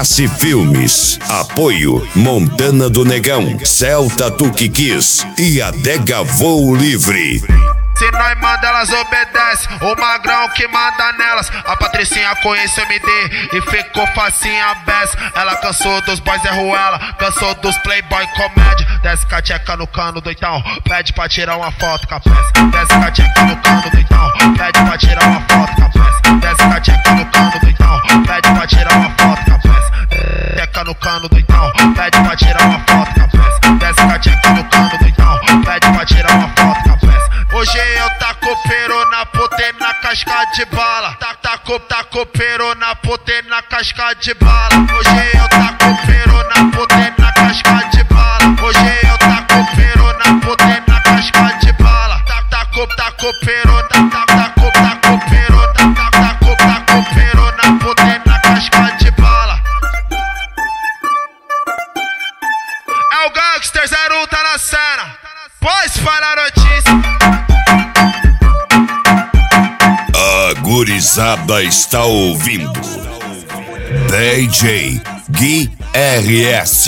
Classe Filmes. Apoio Montana do Negão, Celta Tuquiquis e Adega Voo Livre. Se nós manda, elas obedecem. O magrão que manda nelas. A Patricinha conhece MD e ficou facinha best. Ela cansou dos boys é ruela, cansou dos playboy comédia. Desce com a tcheca no cano, doidão, pede pra tirar uma foto com a peça. Desce com a tcheca no cano, doidão, pede pra tirar uma foto com a peça. Desce com a tcheca no cano, doidão, pede pra tirar uma foto com a peça. Tcheca no cano, doidão, pede pra tirar uma foto com a peça. Desce com a tcheca no cano, doidão, pede pra tirar uma foto com a peça. Hoje eu taco peru na puta e na casca de bala. Taco peru na puta e na casca de bala. Hoje eu taco peru na puta e na casca de bala. Hoje eu taco peru na puta e na casca de bala. Taco peru, taco peru, taco peru na puta e na casca de bala. É o Gangster 01 tá na cena. Pode espalhar a notícia. A gurizada está ouvindo DJ Gui RS.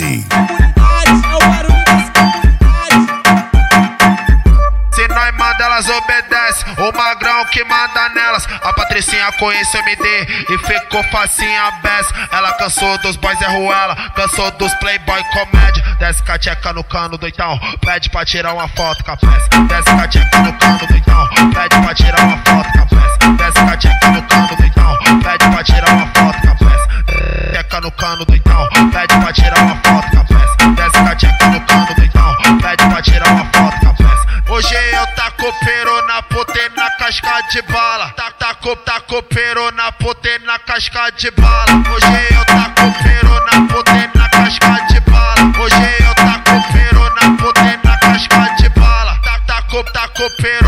Se nós manda, elas obedecem. O magrão que manda nelas. A Patricinha conhece MD e ficou facinha best. Ela cansou dos boys é ruela, cansou dos playboy comédia. Desce com a tcheca no cano, doidão, pede pra tirar uma foto com a peça. Desce com a tcheca no cano, doidão, pede pra tirar uma foto com a peça. Desce com a tcheca no cano, doidão, pede pra tirar uma foto com a peça. Tcheca no cano, doidão, pede pra tirar uma foto com a peça. Desce com a tcheca no cano, doidão, pede pra tirar uma foto com a peça. Hoje eu taco peru na puta e na casca de bala. Taco peru na puta e na casca de bala. Hoje eu taco peru na puta e na casca de bala. Hoje eu taco peru na puta e na casca de bala. Taco peru.